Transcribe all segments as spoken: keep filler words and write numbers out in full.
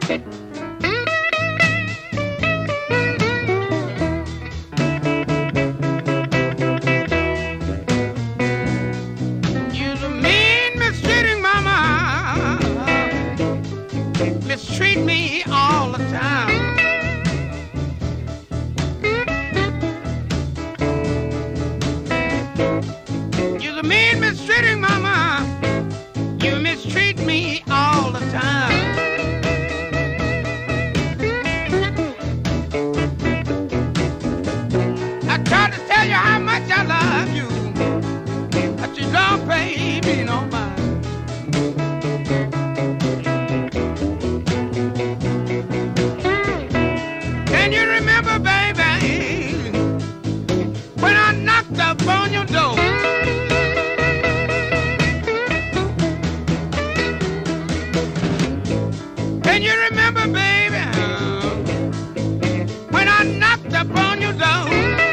You're a mean, mistreating mama, mistreat me all the time. You're a mean, mistreating mama, you mistreat me all the time. I tried to tell you how much I love you, but you don't pay me no mind. Can you remember, baby, when I knocked up on your door? Can you remember, baby, when I knocked up on your door?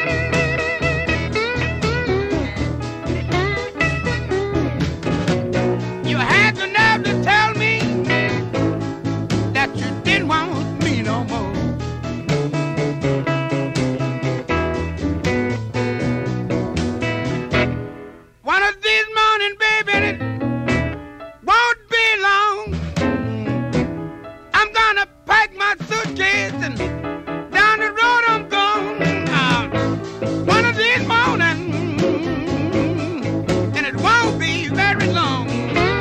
You had the nerve to tell me that you didn't want me no more. One of these mornings, baby, and it won't be long, I'm gonna pack my suitcase and down the road I'm going. Uh, one of these mornings, and it won't be very long.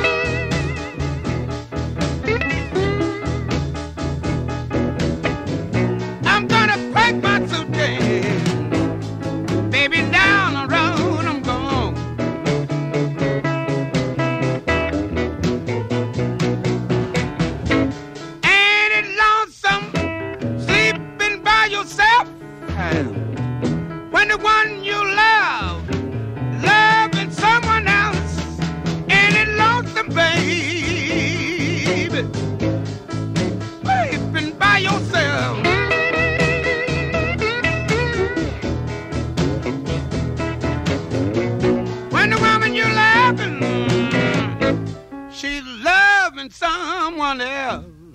I'm gonna pack my suitcase, baby, down the road I'm going. Ain't it lonesome sleeping by yourself when the one you love loving someone else? Ain't it lonesome, baby, sleeping by yourself? When the woman you're loving, she's loving someone else.